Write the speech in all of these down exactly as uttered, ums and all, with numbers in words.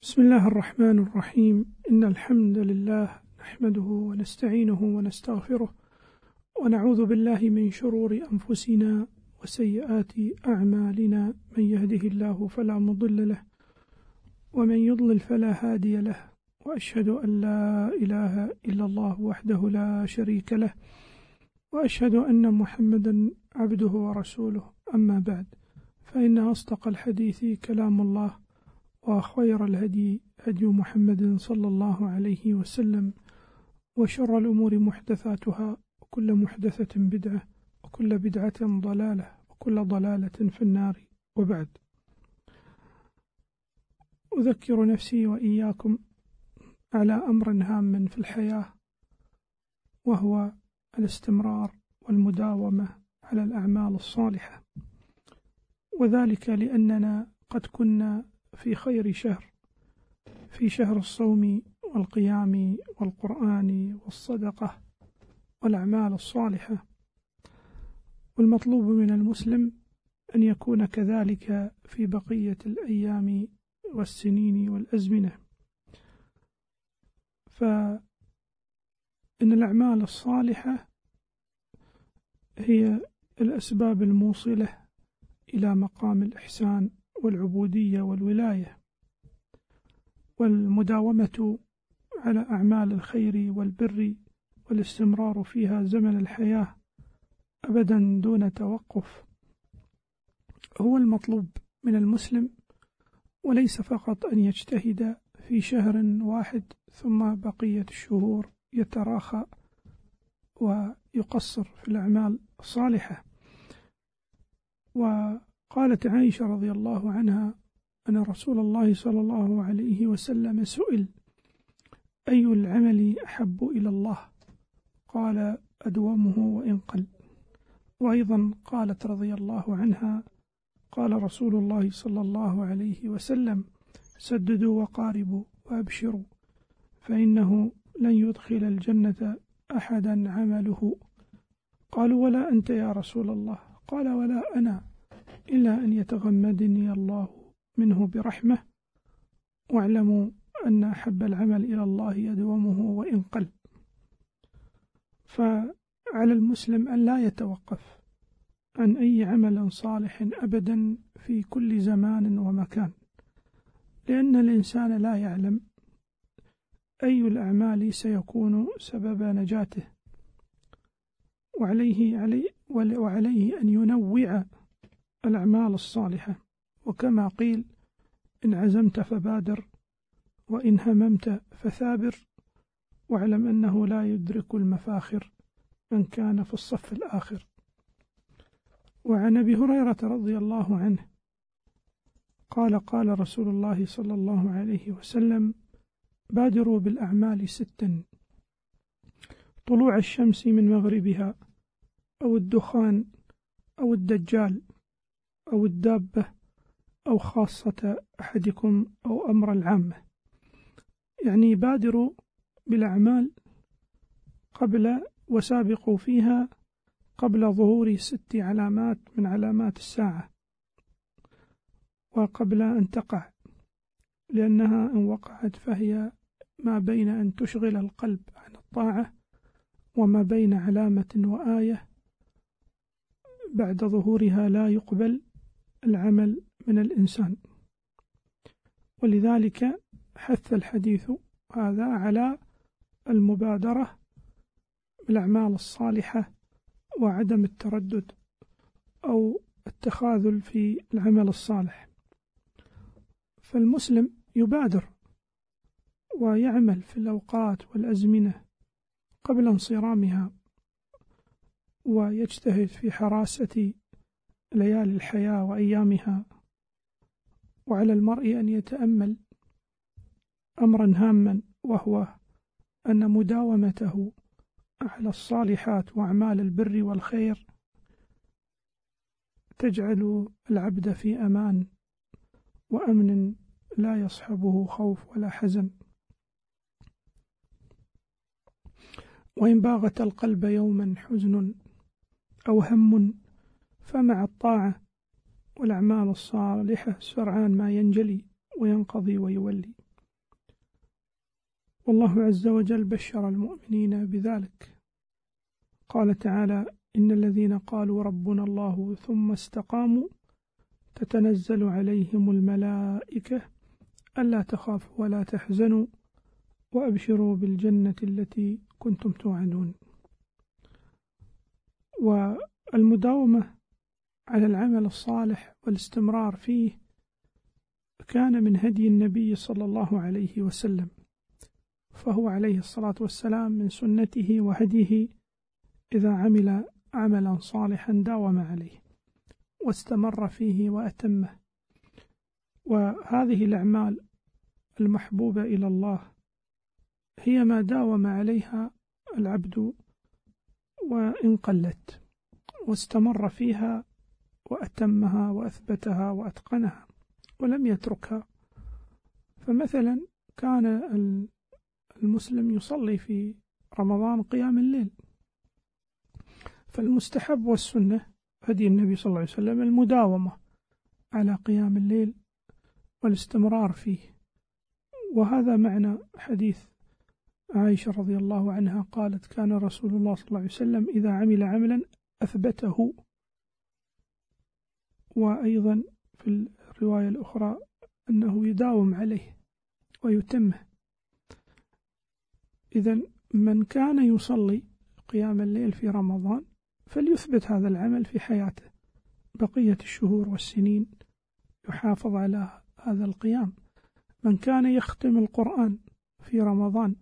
بسم الله الرحمن الرحيم. إن الحمد لله نحمده ونستعينه ونستغفره ونعوذ بالله من شرور أنفسنا وسيئات أعمالنا، من يهده الله فلا مضل له ومن يضلل فلا هادي له، وأشهد أن لا إله إلا الله وحده لا شريك له، وأشهد أن محمدا عبده ورسوله. أما بعد، فإن أصدق الحديث كلام الله، وخير الهدي هدي محمد صلى الله عليه وسلم، وشر الأمور محدثاتها، وكل محدثة بدعة، وكل بدعة ضلالة، وكل ضلالة في النار. وبعد، أذكر نفسي وإياكم على أمر هام في الحياة، وهو الاستمرار والمداومة على الأعمال الصالحة، وذلك لأننا قد كنا في خير شهر، في شهر الصوم والقيام والقرآن والصدقة والأعمال الصالحة، والمطلوب من المسلم أن يكون كذلك في بقية الأيام والسنين والأزمنة. فإن الأعمال الصالحة هي الأسباب الموصلة إلى مقام الإحسان والعبودية والولاية، والمداومة على أعمال الخير والبر والاستمرار فيها زمن الحياة أبدا دون توقف هو المطلوب من المسلم، وليس فقط أن يجتهد في شهر واحد ثم بقية الشهور يتراخى ويقصر في الأعمال الصالحة. وقالت عائشة رضي الله عنها أن رسول الله صلى الله عليه وسلم سئل: أي العمل أحب إلى الله؟ قال: أدومه وإن قل. وأيضا قالت رضي الله عنها: قال رسول الله صلى الله عليه وسلم: سددوا وقاربوا وأبشروا، فإنه لن يدخل الجنة أحدا عمله. قالوا: ولا أنت يا رسول الله؟ قال: ولا أنا، إلا أن يتغمدني الله منه برحمة، واعلموا أن أحب العمل إلى الله أدومه وإن قل. فعلى المسلم أن لا يتوقف عن أي عمل صالح أبدا في كل زمان ومكان، لأن الإنسان لا يعلم أي الأعمال سيكون سبب نجاته، وعليه علي وعليه أن ينوع الأعمال الصالحة. وكما قيل: إن عزمت فبادر، وإن هممت فثابر، واعلم أنه لا يدرك المفاخر من كان في الصف الآخر. وعن أبي هريرة رضي الله عنه قال: قال رسول الله صلى الله عليه وسلم: بادروا بالأعمال ستا: طلوع الشمس من مغربها، أو الدخان، أو الدجال، أو الدابة، أو خاصة أحدكم، أو أمر العامة. يعني بادروا بالأعمال قبل وسابقوا فيها قبل ظهور ست علامات من علامات الساعة، وقبل أن تقع، لأنها إن وقعت فهي ما بين أن تشغل القلب عن الطاعة، وما بين علامة وآية بعد ظهورها لا يقبل العمل من الإنسان. ولذلك حث الحديث هذا على المبادرة بالأعمال الصالحة، وعدم التردد أو التخاذل في العمل الصالح. فالمسلم يبادر ويعمل في الأوقات والأزمنة قبل انصرامها، ويجتهد في حراسة ليالي الحياة وأيامها. وعلى المرء أن يتأمل أمرا هاما، وهو أن مداومته على الصالحات وأعمال البر والخير تجعل العبد في أمان وأمن لا يصحبه خوف ولا حزن. وإن باغت القلب يوما حزن أو هم، فمع الطاعة والأعمال الصالحة سرعان ما ينجلي وينقضي ويولي. والله عز وجل بشر المؤمنين بذلك، قال تعالى: إن الذين قالوا ربنا الله ثم استقاموا تتنزل عليهم الملائكة ألا تخافوا ولا تحزنوا وأبشروا بالجنة التي كنتم توعدون. والمداومة على العمل الصالح والاستمرار فيه كان من هدي النبي صلى الله عليه وسلم، فهو عليه الصلاة والسلام من سنته وهديه إذا عمل عملا صالحا داوم عليه واستمر فيه وأتمه. وهذه الأعمال المحبوبة إلى الله هي ما داوم عليها العبد وإن قلت، واستمر فيها وأتمها وأثبتها وأتقنها ولم يتركها. فمثلا كان المسلم يصلي في رمضان قيام الليل، فالمستحب والسنة هدي النبي صلى الله عليه وسلم المداومة على قيام الليل والاستمرار فيه. وهذا معنى حديث عائشة رضي الله عنها قالت: كان رسول الله صلى الله عليه وسلم إذا عمل عملا أثبته. وأيضا في الرواية الأخرى أنه يداوم عليه ويتمه. إذن من كان يصلي قيام الليل في رمضان فليثبت هذا العمل في حياته، بقية الشهور والسنين يحافظ على هذا القيام. من كان يختم القرآن في رمضان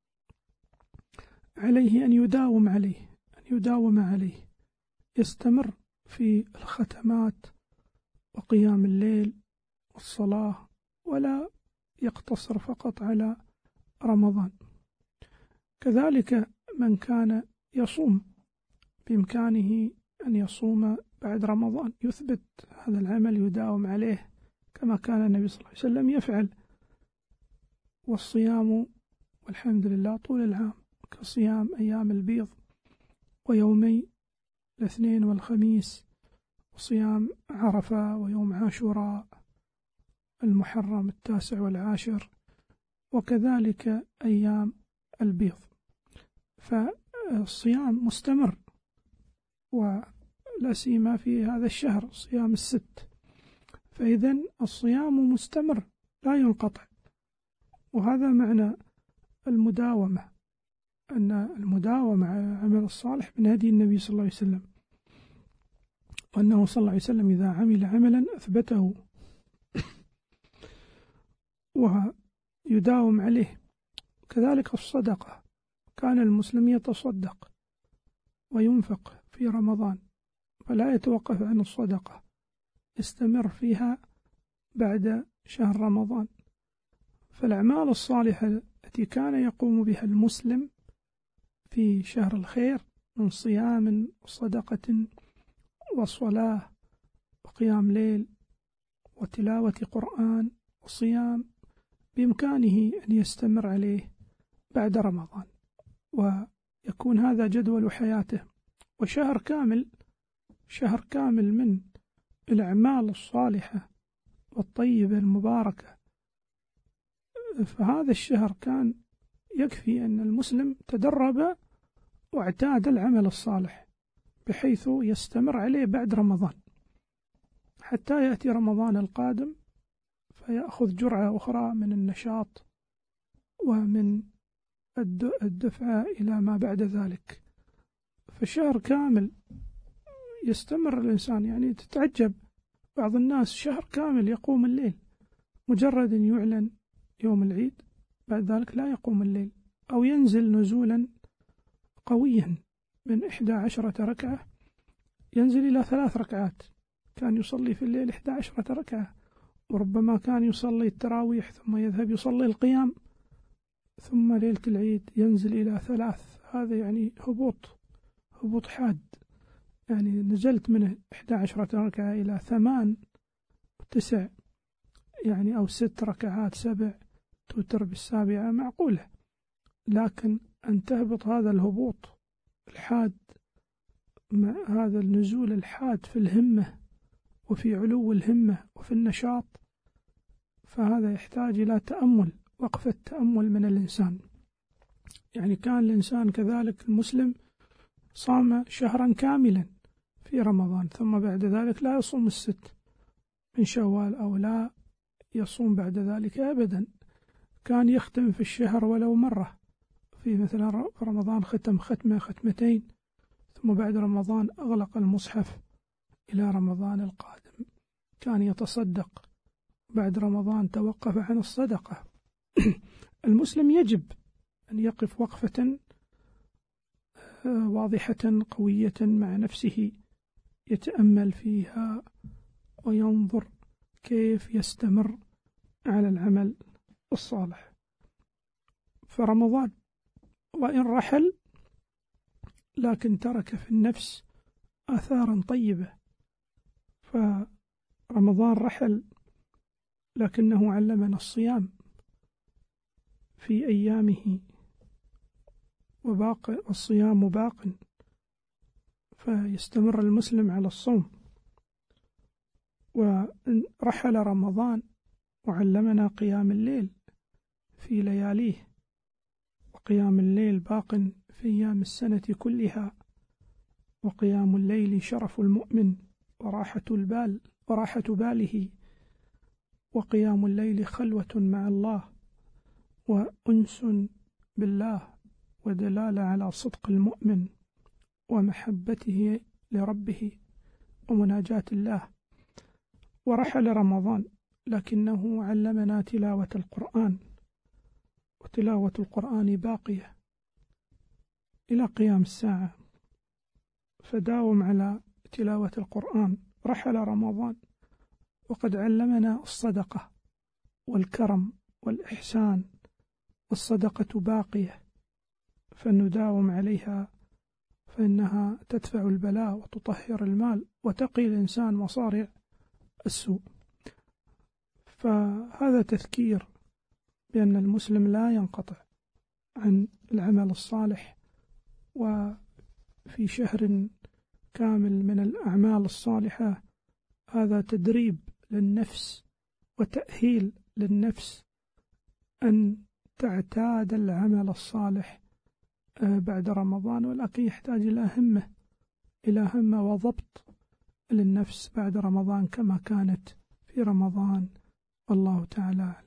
عليه أن يداوم عليه أن يداوم عليه يستمر في الختمات وقيام الليل والصلاة، ولا يقتصر فقط على رمضان. كذلك من كان يصوم بإمكانه أن يصوم بعد رمضان يثبت هذا العمل يداوم عليه كما كان النبي صلى الله عليه وسلم يفعل. والصيام والحمد لله طول العام كصيام أيام البيض ويومي الاثنين والخميس، وصيام عرفة ويوم عاشوراء المحرم التاسع والعاشر، وكذلك أيام البيض. فالصيام مستمر، ولا سيما في هذا الشهر صيام الست، فإذن الصيام مستمر لا ينقطع. وهذا معنى المداومة، أن المداومة على العمل الصالح من هدي النبي صلى الله عليه وسلم، وأنه صلى الله عليه وسلم إذا عمل عملا أثبته ويداوم عليه. كذلك الصدقة، كان المسلم يتصدق وينفق في رمضان فلا يتوقف عن الصدقة، يستمر فيها بعد شهر رمضان. فالأعمال الصالحة التي كان يقوم بها المسلم في شهر الخير من صيام وصدقة وصلاة وقيام ليل وتلاوة قرآن وصيام، بإمكانه أن يستمر عليه بعد رمضان، ويكون هذا جدول حياته. وشهر كامل شهر كامل من الأعمال الصالحة والطيبة المباركة. فهذا الشهر كان يكفي أن المسلم تدرب واعتاد العمل الصالح بحيث يستمر عليه بعد رمضان حتى يأتي رمضان القادم فيأخذ جرعة أخرى من النشاط ومن الدفعة إلى ما بعد ذلك. فشهر كامل يستمر الإنسان، يعني تتعجب بعض الناس شهر كامل يقوم الليل، مجرد أن يعلن يوم العيد بعد ذلك لا يقوم الليل، أو ينزل نزولا قويا من إحدى عشرة ركعة ينزل إلى ثلاث ركعات. كان يصلي في الليل إحدى عشرة ركعة، وربما كان يصلي التراويح ثم يذهب يصلي القيام، ثم ليلة العيد ينزل إلى ثلاث. هذا يعني هبوط هبوط حاد، يعني نزلت من إحدى عشرة ركعة إلى ثمان تسع، يعني أو ست ركعات سبع توتر بالسابعة معقولة. لكن أن تهبط هذا الهبوط الحاد مع هذا النزول الحاد في الهمة وفي علو الهمة وفي النشاط، فهذا يحتاج إلى تأمل، وقفة تأمل من الإنسان. يعني كان الإنسان كذلك المسلم صام شهرا كاملا في رمضان، ثم بعد ذلك لا يصوم الست من شوال أو لا يصوم بعد ذلك أبدا، كان يختم في الشهر ولو مرة، في مثلا رمضان ختم ختمة ختمتين، ثم بعد رمضان أغلق المصحف إلى رمضان القادم. كان يتصدق، بعد رمضان توقف عن الصدقة. المسلم يجب أن يقف وقفة واضحة قوية مع نفسه، يتأمل فيها وينظر كيف يستمر على العمل الصالح. فرمضان وإن رحل لكن ترك في النفس آثارا طيبة. فرمضان رحل لكنه علمنا الصيام في أيامه، وباق الصيام باق، فيستمر المسلم على الصوم. ورحل رمضان وعلمنا قيام الليل في لياليه، وقيام الليل باق في أيام السنة كلها، وقيام الليل شرف المؤمن وراحة البال وراحة باله، وقيام الليل خلوة مع الله وأنس بالله، ودلالة على صدق المؤمن ومحبته لربه ومناجاة الله. ورحل رمضان لكنه علمنا تلاوة القرآن، وتلاوة القرآن باقية إلى قيام الساعة، فداوم على تلاوة القرآن. رحل رمضان وقد علمنا الصدقة والكرم والإحسان، والصدقة باقية فنداوم عليها، فإنها تدفع البلاء وتطهر المال وتقي الإنسان مصارع السوء. فهذا تذكير بأن المسلم لا ينقطع عن العمل الصالح، وفي شهر كامل من الأعمال الصالحة هذا تدريب للنفس وتأهيل للنفس أن تعتاد العمل الصالح بعد رمضان، ولكن يحتاج إلى همة إلى همة وضبط للنفس بعد رمضان كما كانت في رمضان. والله تعالى